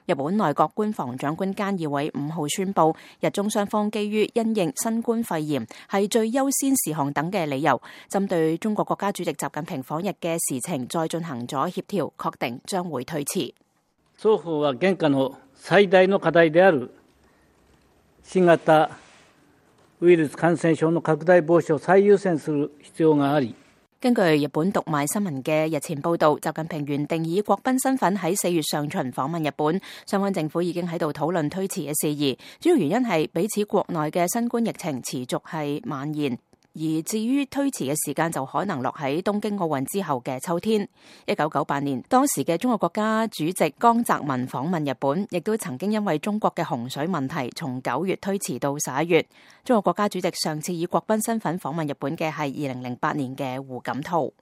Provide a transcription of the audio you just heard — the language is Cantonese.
日本內閣官房長官菅義偉5號宣布，日中雙方基於因應新冠肺炎係最優先事項等嘅理由，針對中國國家主席習近平訪日嘅事情再進行咗協調，確定將會推遲。 雙方は現下の最大の課題である新型ウイルス感染症の拡大防止を最優先する必要があり。 根據日本讀賣新聞嘅日前報道，習近平原定以國賓身份喺4月上旬訪問日本，相關政府已經喺度討論推遲嘅事宜，主要原因係彼此國內嘅新冠疫情持續係蔓延。而至於推遲嘅時間就可能落喺東京奧運之後嘅秋天。1998年，當時嘅中國國家主席江澤民訪問日本，亦都曾經因為中國嘅洪水問題，從9月推遲到11月。中國國家主席上次以國賓身份訪問日本嘅係2008年嘅胡錦濤。